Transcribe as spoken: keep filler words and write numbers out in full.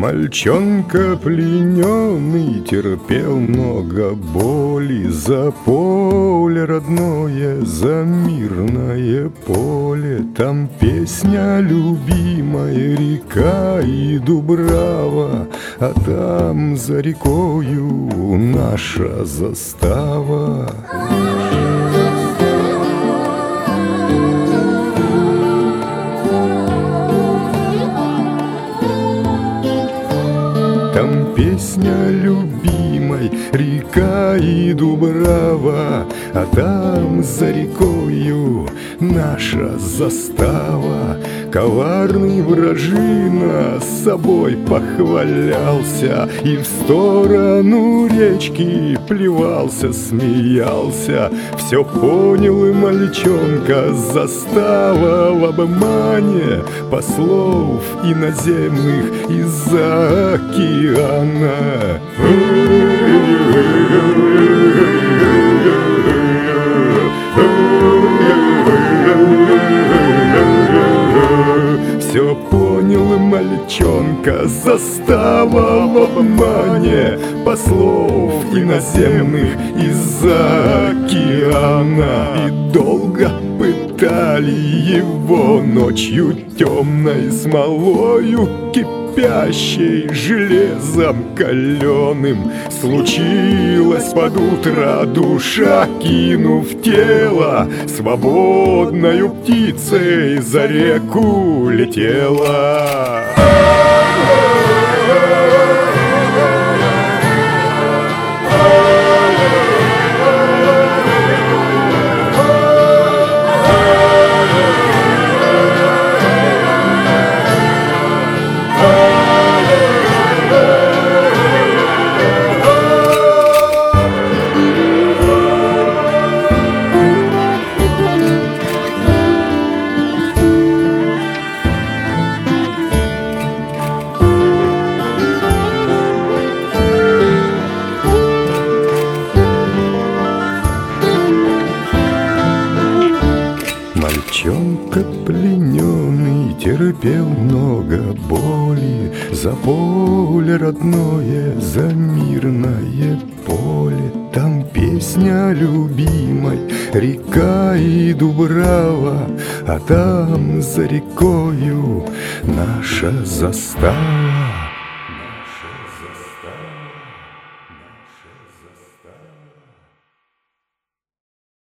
Мальчонка плененный терпел много боли за поле родное, за мирное поле. Там песня любимая, река и дубрава, а там за рекою наша застава. Там песня любимой, река и дубрава, а там за рекою наша застава. Коварный вражина с собой похвалялся и в сторону речки плевался, смеялся. Все понял и мальчонка, застава в обмане послов иноземных из-за океана. Все понял мальчонка, застава в обмане послов иноземных из-за океана. И долго пытали его ночью темной смолою кипящей, железом каленым. Случилось под утро, душа, кинув тело, свободною птицей за реку летела. Мальчонка плененный терпел много боли за поле родное, за мирное поле. Там песня любимой, река и дубрава, а там за рекою наша застава.